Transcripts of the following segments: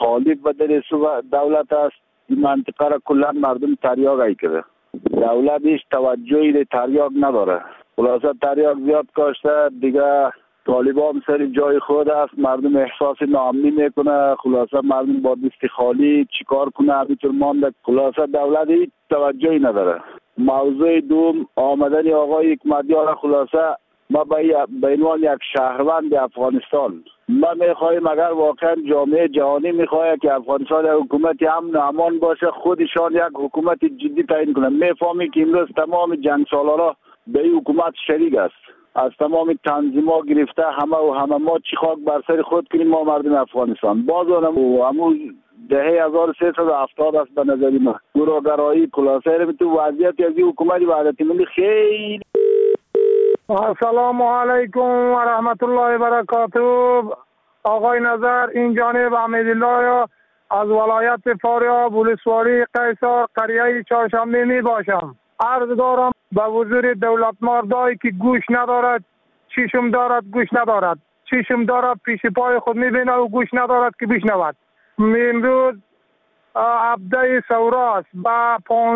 خالی و در دولت است. این منطقه را کلا مردم تریاک کرده. دولت هیچ توجهی به تریاک نداره. خلاصه تریاک زیاد کاشته دیگه. طالبان سر جای خود است، مردم احساس ناامنی میکنه. خلاصه مردم با دست خالی چیکار کنه همینطور مانده. خلاصه دولت هیچ توجهی نداره. موضوع دوم آمدن آقای حکمتیار. خلاصه ما به عنوان یک شهروند افغانستان ما میخواهیم اگر واقعا جامعه جهانی میخواد که افغانستان یک حکومت امن و امان باشه، خودشان یک حکومت جدی تعیین کنه. میفهمی که امروز تمام جنگ سالارا به این حکومت شریک است. از تمام تنظیم‌ها گرفته همه ما چی خاک بر سر خود کنیم ما مردم افغانستان. باز همون دهه 1370 است به نظر من. گروه‌گرایی خلاصه تو وضعیت از این حکومت وحدت ملی خیلی. السلام علیکم و رحمت الله و برکاته. آقای نظر این جانب حمیدالله از ولایت فاریاب ولسوالی قیصر قریه چهارشنبه می باشم. عرض دارم به حضور دولت مردایی که گوش ندارد، چشم دارد گوش ندارد، چشم دارد پیش پای خود میبینه و گوش ندارد که بشنود. امروز هفته سوراست. با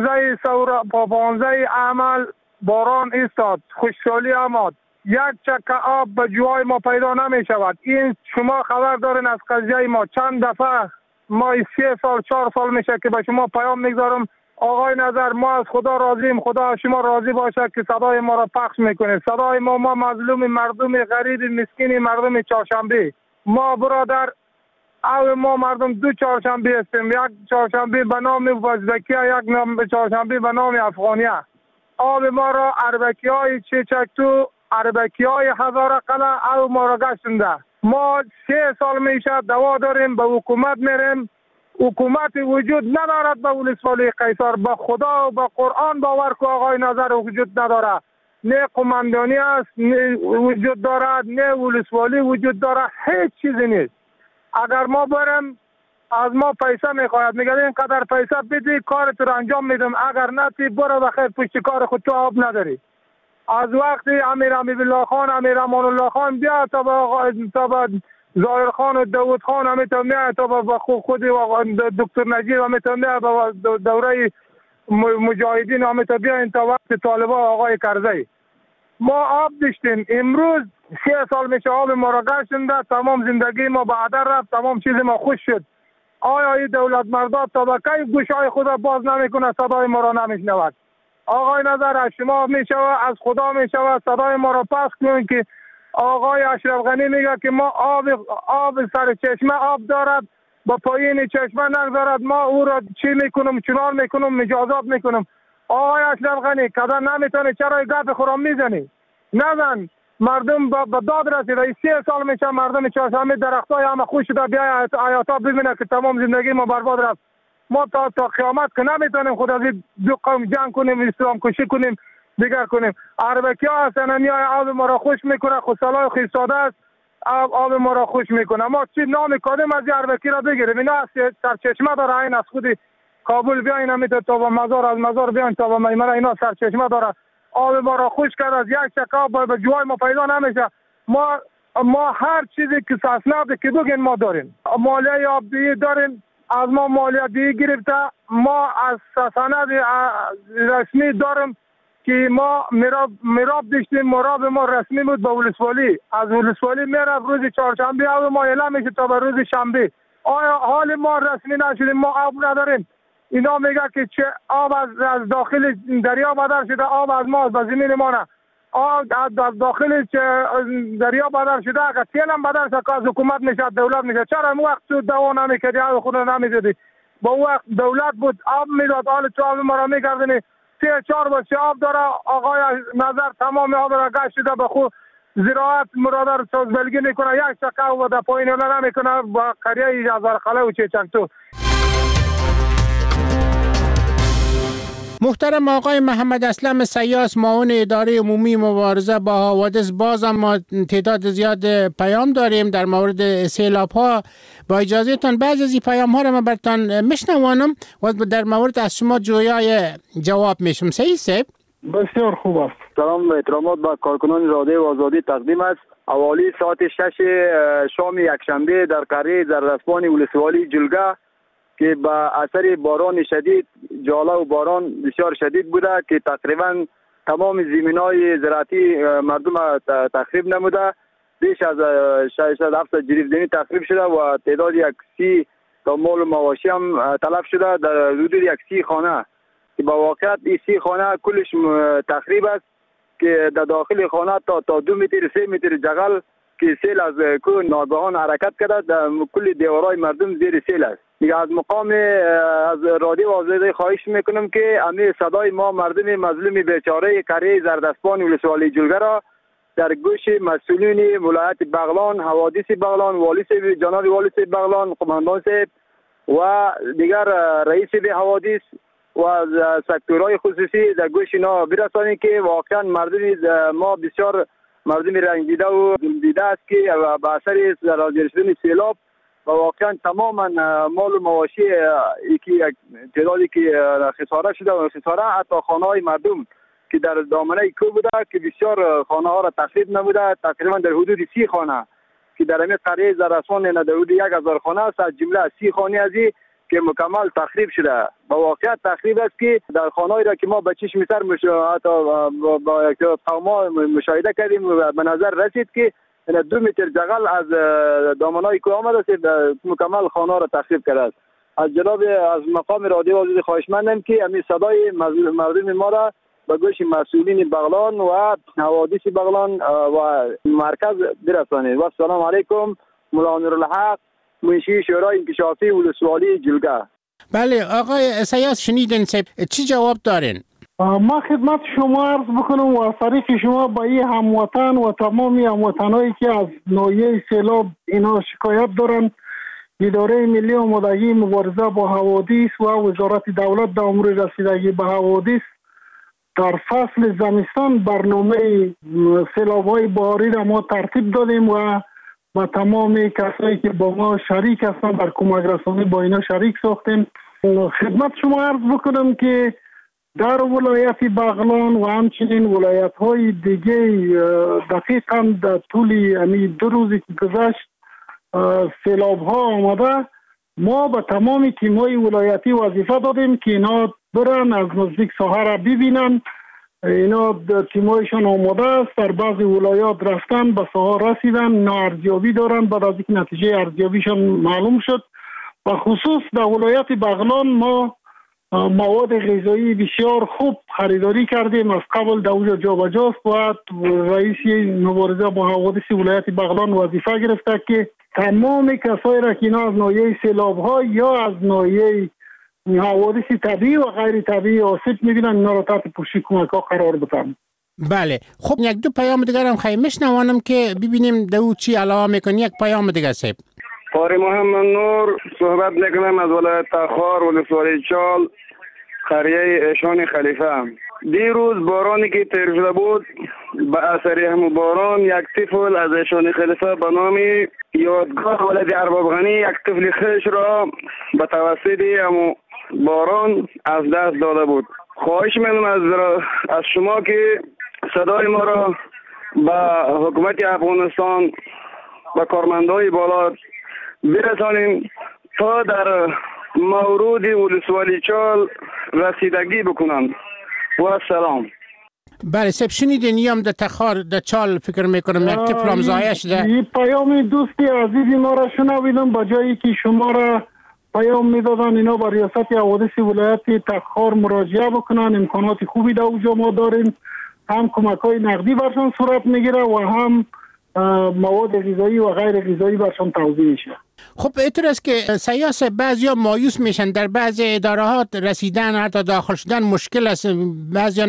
15 عمل باران ایستاد، خوشحالی آمد. یک چکه آب به جوای ما پیدا نمی شود. این شما خبر دارین از قضیه ما. چند دفعه ما 3 سال 4 سال میشه که به شما پیام میگذارم. آقای نظر ما از خدا راضیم، خدا شما راضی باشه که صدای ما را پخش میکنید. صدای ما مظلوم مردم غریب مسکین مردم چهارشنبه. ما برادر او ما مردم دو چهارشنبه هستیم. یک چهارشنبه به نام وزدکیه، یک نام چهارشنبه به نام افغانیه. آب ما را اربکی های چچکتو، اربکی های هزاره قلعه او ما را گشتنده. ما 3 سال میشه دوا داریم، به حکومت میریم. حکومت وجود ندارد به ولسوالی قیصر. به خدا و به قرآن باور که آقای نظر وجود نداره. نه قماندانی است نه وجود دارد، نه ولسوالی وجود دارد، هیچ چیزی نیست. اگر ما بریم از ما پیسه میخواید، میگه اینقدر پیسه بدی کارت رو انجام میدم، اگر نتی برو بخیر پشت کار خود تو آب نداری. از وقتی امیر حبیبالله خان، امیر امان الله خان بیا تا به ظاهر خان و داود خان همیتا میاد تا به خود دکتر نجیب همیتا میاد به دوره مجاهدین همیتا بیاین تا وقت طالبا آقای کرزی. ما آب داشتیم. امروز 3 سال میشه آب ما را گشتنده. تمام زندگی ما به هدر رفت، تمام چیز ما خوش شد. آیا این دولت مردا تا به کی گوشای خود را باز نمیکنه، صدای ما را نمیشنود؟ آقای نظر از شما میشود، از خدا میشود صدای ما را پخش کنید که آقای اشرف غنی میگه که ما آب سر چشمه آب دارد، با پایین چشمه نگذارد، ما او را چی میکنم، چنان میکنم، مجازات میکنم. آقای اشرف غنی کدا نمیتونه چرا گپ خورم میزنی؟ نزن. مردم به داد رسیده. 3 سال میشه مردم چهارشنبه درختای همه خوش شده، بیا آیاتا ببینه که تمام زندگی ما برباد رفت. ما تا قیامت که نمیتونیم خود از دو قوم جنگ کنیم، اسلام کشی کنیم، دیگر کنیم. اربکی ها هستن میای آب ما را خوش میکنه، خسالای خیستاده است، آب ما را خوش میکنه. ما چی نام کادم از اربکی را بگیریم؟ اینا از سرچشمه داره، این از خود کابل بیاین همیتا تا به مزار، از مزار بیاین تا به میمنه، اینا سرچشمه داره. آب ما را خوش کرد، از یک چکه آب به جوای ما پیدا نمیشه. ما هر چیزی که اسناد که بگین ما داریم. مالیه آبدهی داریم، از ما مالیه دی گرفته. ما از سند رسمی داریم که ما مراب داشتیم، مراب ما رسمی بود به ولسوالی. از ولسوالی میرفت روز چهارشنبه آب ما اعلام میشه تا به روز شنبه. آیا حال ما رسمی نشدیم؟ ما آب نداریم. اینا میگه که چه آب از داخل دریا بدر شده، آب از ما به زمین ما نه. آب از داخل دریا بدر شده، اگر تیل هم بدر شده از حکومت میشه، دولت میشه. چرا اون وقت تو دوا نمیکردی، آب خود نمیزدی؟ با اون وقت دولت بود آب میداد، حال تو آب ما را میگردنی. 3-4 بچه آب داره. آقای نظر تمام آب را گشته به خود زراعت مرادر ساز بلگی میکنه، یک چکه و در پایین اونا نمیکنه با قریه هزاره قلعه و چچکتو. محترم آقای محمد اسلم سیاس، معاون اداره عمومی مبارزه با حوادث، باز ما تعداد زیاد پیام داریم در مورد سیلاب ها. با اجازهتان بعضی از این پیام ها را من براتون میشنوانم و در مورد از شما جویای جواب میشم. صحیح است؟ بسیار خوب است. سلام و احترامات به کارکنان رادیو آزادی تقدیم است. حوالی ساعت 6 شام یکشنبه در قریه زردسپان ولسوالی جلگه که با اثر باران شدید، جاله و باران بسیار شدید بوده که تقریبا تمام زمینای زراعتی مردم تخریب نموده. بیش از 600 جریب تخریب شده و تعداد 30 تا مال و مواشی هم تلف شده در حدود 30 خانه که با واقعیت این 30 خانه کلش تخریب است که در داخل خانه تا 2 متر 3 متر جغل که سیل از کو ناگهان حرکت کرده، در کل دیوارای مردم زیر سیل است. دیگه از مقام از رادیو آزادی خواهش میکنم که همه صدای ما مردم مظلوم بیچاره قریه زردسپان ولسوالی جلگه را در گوش مسئولین ولایت بغلان، حوادث بغلان، والی صاحب، جناب والی صاحب بغلان، قماندان صاحب و دیگر رئیس به حوادث و سکتورهای خصوصی در گوش اینا برسانید که واقعا مردم ما بسیار مردم رنجیده و دیده است که به اثر زلزله شدن سیلاب و واقعا تماما مال و مواشی که تعدادی که خساره شده و خساره حتی خانه‌های مردم که در دامنه کو بوده که بسیار خانه ها را تخریب نموده، تقریبا در حدود 30 خانه که در همین قریه زردسپان در حدود 1000 خانه است، از جمله 30 خانه ازی که مکمل تخریب شده. با واقعیت تخریب است که در خانه‌ای را که ما به چشم سر حتی با قوما مشاهده کردیم و به نظر رسید که 2 متر جغل از دامنای کو آمده است، مکمل خانه را تخریب کرده است. از جناب از مقام رادیو آزادی خواهشمندم که همین صدای مردم ما را به گوش مسئولین بغلان و حوادث بغلان و مرکز برسانید. و السلام علیکم. مولا نورالحق، منشی شورای انکشافی ولسوالی جلگه. بله آقای سیاس شنیدین چی جواب دارین؟ ما خدمت شما عرض بکنم و طریق شما با این هموطن و تمامی هموطنایی که از ناحیه سیلاب اینا شکایت دارن، اداره ملی آمادگی مبارزه با حوادث و وزارت دولت در امور رسیدگی به حوادث در فصل زمستان برنامه سیلاب‌های بهاری را ما ترتیب دادیم و با تمام کسایی که با ما شریک هستن در کمک رسانی با اینا شریک ساختیم. خدمت شما عرض بکنم که در ولایت بغلان و همچنین ولایت‌های دیگه دقیقاً در طول همین 2 روزی که گذشت سیلاب‌ها آمده، ما به تمام تیم‌های ولایتی وظیفه دادیم که اینا برن از نزدیک ساحه را ببینن. اینا تیمایشان آماده است، در بعضی ولایات رفتن به ساحه رسیدن، ارزیابی دارن، بعد از اینکه نتیجه ارزیابیشان معلوم شد و خصوص در ولایت بغلان ما مواد غذایی بسیار خوب خریداری کردیم. از قبل در اونجا جابجاست و رئیس مبارزه با حوادث ولایت بغلان وظیفه گرفته که تمام کسایی را که اینا از ناحیه سیلاب‌ها یا از ناحیه حوادث طبیعی و غیر طبیعی آسیب می‌بینن اینا را تحت پوشش کمک‌ها قرار بدن. بله خب یک دو پیام دیگر هم خواهیم میشنوانم که ببینیم دو چی علاوه میکنی. یک پیام دیگر صاحب. قاری محمد نور صحبت میکنم از ولایت تخار ولسوالی چال قریه ایشان خلیفه. دیروز بارانی که تیر شده بود به اثر همون باران یک طفل از ایشان خلیفه به نام یادگار ولد ارباب غنی یک طفل خیش را به توسط همون باران از دست داده بود. خواهش می‌کنم از شما که صدای ما را به حکومت افغانستان و کارمندای بالا برسانیم تا در مورد ولسوالی چال رسیدگی بکنند. و السلام. بله سب شنیدین یم در تخار در چال فکر میکنم یک طفل هم ضایع شده. این پیام دوستی عزیزی ما را شنویدم، با جایی که شما را پیام میدادن اینا با ریاست حوادث ولایت تخار مراجعه بکنن. امکانات خوبی در اونجا ما داریم، هم کمک‌های نقدی برشان صورت میگیره و هم مواد غذایی و غیر غذایی برشان توزیع میشه. خب اینطور است که سیاس بعضیا مایوس میشن، در بعضی ادارات رسیدن حتی داخل شدن مشکل است، بعضیا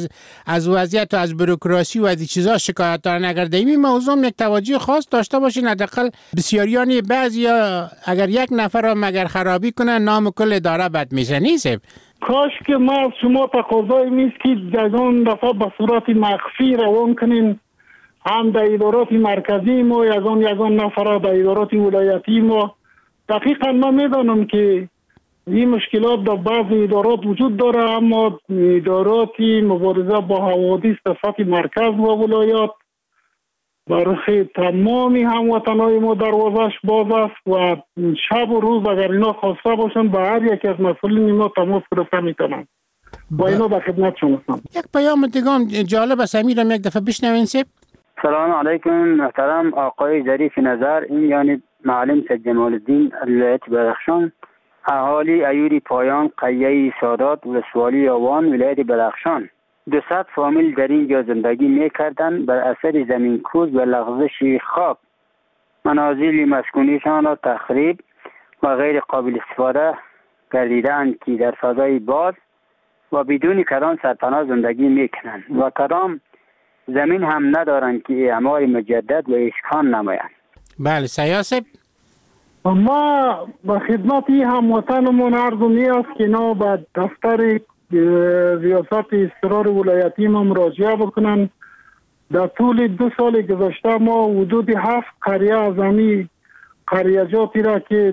از وضعیت و از بروکراسی و از این چیزا شکایت دارن. اگر در این موضوع یک توجه خاص داشته باشین، حداقل بسیاریان بعضیا اگر یک نفر را مگر خرابی کنه نام کل اداره بد میشه. نیست کاش که ما از شما تقاضای میست که جزان دفعه به صورت مخفی روان کنین، هم در ادارات مرکزی ما یگان نفر در ادارات ولایتی ما. دقیقا من میدانم که این مشکلات در بعضی ادارات وجود داره، اما ادارات مبارزه با حوادث در سطح مرکز و ولایات برای تمامی هموطنهای ما دروازش باز است و شب و روز اگر اینا خواسته باشند به هر یکی از مسئولین ما تماس گرفته میتونند و اینا به خدمت شما هستم. یک پیام دیگه جالب است، امیرم یک دفعه بشنوین سیب. سلام علیکم محترم آقای ظریف نظر، این یعنی معلم سید جمال الدین ولایت بدخشان، اهالی ایوری پایان قریه سادات ولسوالی آوان ولایت بدخشان. 200 فامیل در اینجا زندگی میکردند. بر اثر زمین کوز و لغزش خاک منازل مسکونیشان را تخریب و غیر قابل استفاده گردیدند که در فضای باز و بدون کدام سرپناه زندگی میکنند و کدام زمین هم ندارند که اعمار مجدد و اسکان نمایند. بله سیاست ما به خدمت هموطنمون عرض نیاز که اینا به دفتر ریاست اضطرار ولایتی ما مراجعه بکنن. در طول 2 سال گذشته ما حدود 7 قریه از همی قریجاتی را که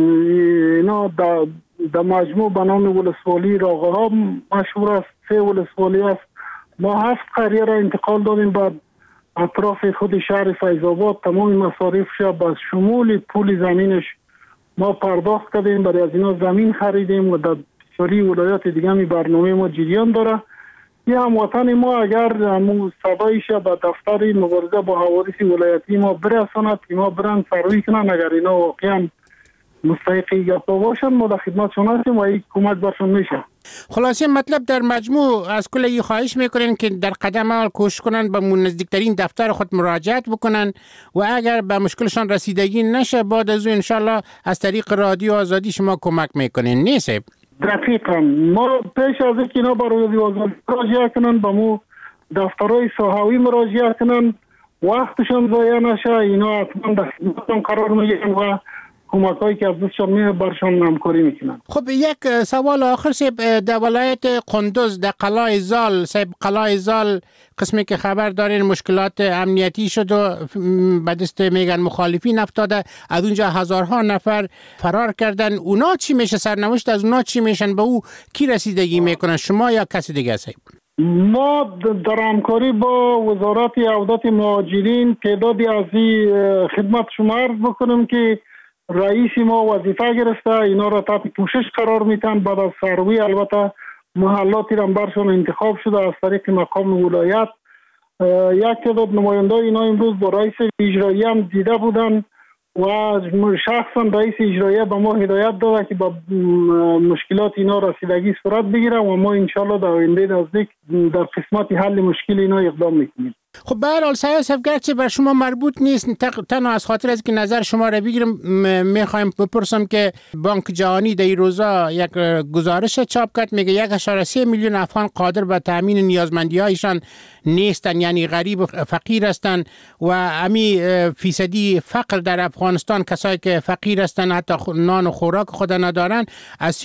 اینا در مجموع به نام ولسوالی راغه ها مشهور است، 3 ولسوالی است، ما 7 قریه را انتقال دادیم به اطراف خود شهر فیض‌آباد. تمام مصارفش به شمول پول زمینش ما پرداخت کردیم، برای از اینا زمین خریدیم و در بسیاری ولایات دیگه می برنامه ما جریان داره. یه هموطن ما اگر همون صدایش به دفتر مبارزه با حوادث ولایتی ما برساند که ما برن سروی کنن، اگر اینا واقعا مستحقی گفته باشن ما در خدمتشون هستیم و این کمک برشون میشه. خلاصه مطلب در مجموع از کل خواهش میکنین که در قدم اول کوشش کنن به نزدیکترین دفتر خود مراجعت بکنن و اگر به مشکلشان رسیدگی نشه بعد از اون انشالله از طریق رادیو آزادی شما کمک میکنین. نیست؟ دقیقاً ما پیش از اینکه اینا با رادیو آزادی مراجعه کنن به مو دفترهای ساحوی مراجعه کنن، وقتشان ضایع نشه، اینا حتما در خدمتشون قرار میگیرن و کمکایی که از دستشان میاد برشان همکاری میکنن. خب یک سوال آخر سیب، در ولایت قندوز در قلعه زال سیب، قلعه زال قسمی که خبر دارین مشکلات امنیتی شد و به دست میگن مخالفین افتاده، از اونجا هزارها نفر فرار کردن. اونا چی میشه؟ سرنوشت از اونا چی میشن؟ به او کی رسیدگی میکنن، شما یا کسی دیگه سیب؟ ما در همکاری با وزارت عودت مهاجرین تعدادی از این خدمت شما عرض بکنم که رئیس ما وظیفه گرفته، اینا را تحت پوشش قرار میتن. بعد از سروی البته محلاتی را برشان انتخاب شده از طریق مقام ولایت. یک تعداد نماینده اینا امروز با رئیس اجرایی هم دیده بودن و شخصا رئیس اجرایی به ما هدایت داده که با مشکلات اینا رسیدگی صورت بگیره و ما انشالله در آینده نزدیک در قسمت حل مشکل اینا اقدام میکنیم. خب به هر حال سیاست گرچه بر شما مربوط نیست، تنها از خاطر از که نظر شما را بگیرم میخوایم بپرسم که بانک جهانی در این روزا یک گزارش چاپ کرد، میگه 1.3 میلیون افغان قادر به تامین نیازمندی هایشان نیستن، یعنی غریب و فقیر هستند و امی فیصدی فقر در افغانستان، کسایی که فقیر هستند حتی نان و خوراک خود ندارن، از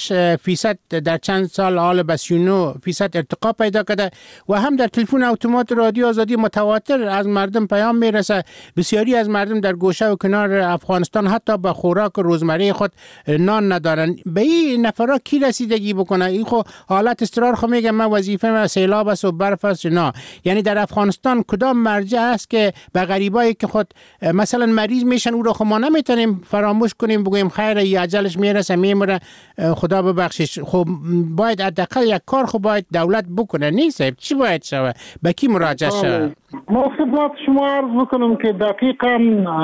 36% در چند سال حال به 39% ارتقا پیدا کرده و هم در تلفن اتومات رادیو آزادی متواتر از مردم پیام میرسه بسیاری از مردم در گوشه و کنار افغانستان حتی به خوراک روزمره خود نان ندارن. به این نفرا کی رسیدگی بکنه؟ این خو حالت اضطرار خو میگه من وظیفه من سیلاب است و برف است. نه، یعنی در افغانستان کدام مرجع است که به غریبایی که خود مثلا مریض میشن او رو خو ما نمیتونیم فراموش کنیم بگویم خیر ای اجلش میرسه میمره خدا ببخشش؟ خب باید حداقل یک کار خو باید دولت بکنه. نیست؟ چی باید شوه؟ به کی مراجعه شوه؟ ما خدمت شما عرض بکنم که دقیقاً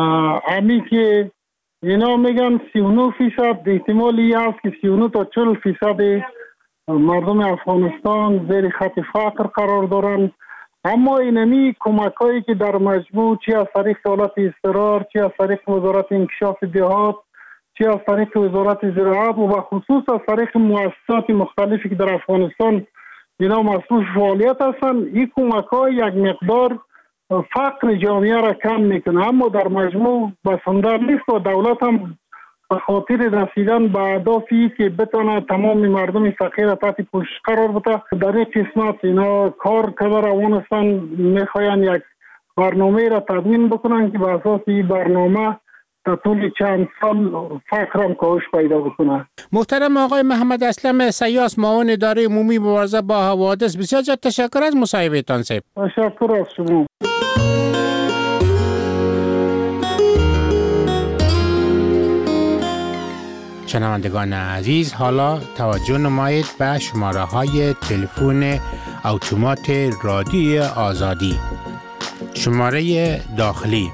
همی که اینا میگن 39% احتمالی هست که 39 تا 40% مردم افغانستان زیر خط فقر قرار دارن. اما اینمی کمک هایی که در مجموع چی از طریق حالت اضطرار، چی از طریق وزارت انکشاف دهات، چی از طریق وزارت زراعت و به خصوص از طریق مؤسسات مختلفی که در افغانستان اینا مسئول فعالیت هستن، این کمک ها یک مقدار فقر جامعه را کم میکنه، اما در مجموع بسنده نیست و دولت هم به خاطر رسیدن به اهدافی که بتونه تمام مردم فقیر را تحت پوشش قرار بده در این قسمت اینا کار که روان هستن، میخواین یک برنامه را تدوین بکنن که به اساس این برنامه در طول چند سال فقر هم کاهش پیدا بکنه. محترم آقای محمد اسلم سیاس، معاون اداره عمومی مبارزه با حوادث، بسیار تشکر از مصاحبهتان. تشکر از شما. شنوندگان عزیز، حالا توجه نمایید به شماره های تلفن اتومات رادیو آزادی. شماره داخلی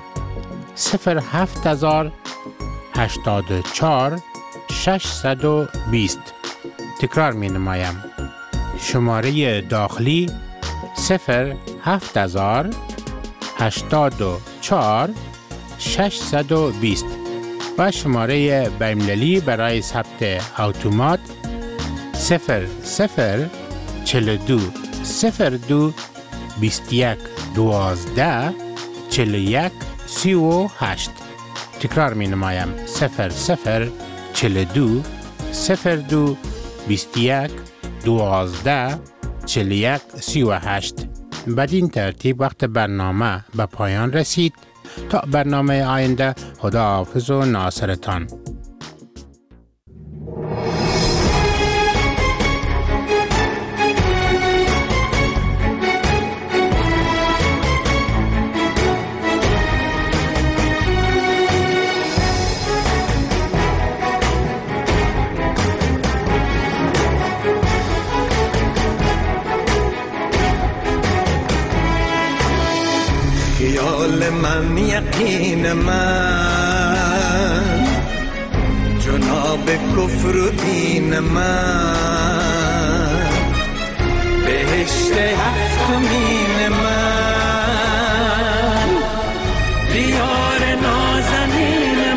07084 620. تکرار می نمایم. شماره داخلی 07084 620 و شماره بین‌المللی برای ثبت اتومات 0042 02 21 12 41 38. تکرار می نمایم. 0042 02 21 12 41 38. بدین ترتیب وقت برنامه به پایان رسید. تا برنامه آینده، خداحافظ و ناصرتان. خیال من، یقین من، جناب کفر و دین من، بهشت هفتمین من، دیار نازنین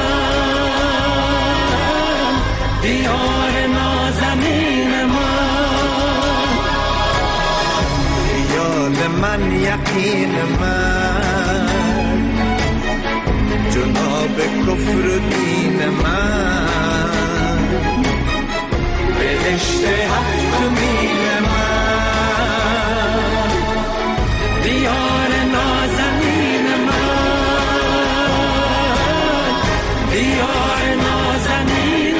من، دیار نازنین من، خیال من، یقین من، جناب کفر و دین من، بهشت هفتمین من، دیار نازنین من، دیار نازنین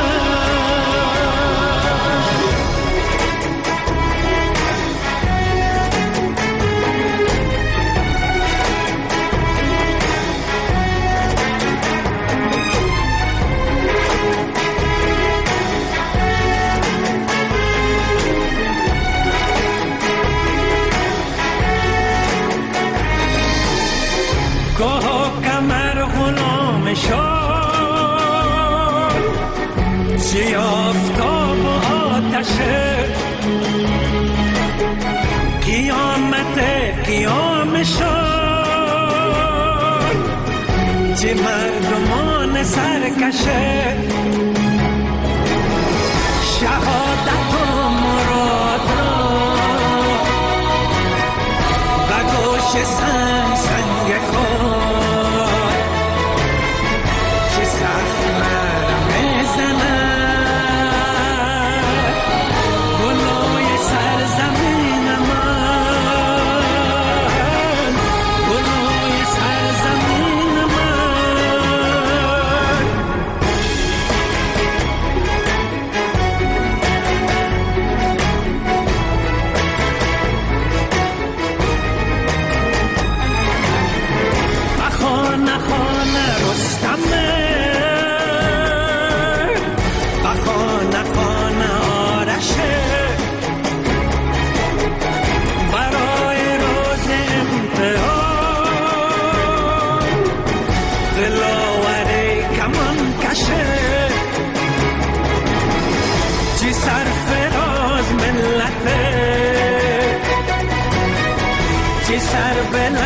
چی آفتاب و آتشه، قیامت قیام شد، چی مردمان سرکشه، شهادت و مراد را و گوش سنگ سنگ خود، چی سخت مرم زنه سرفراز ملته، چی سر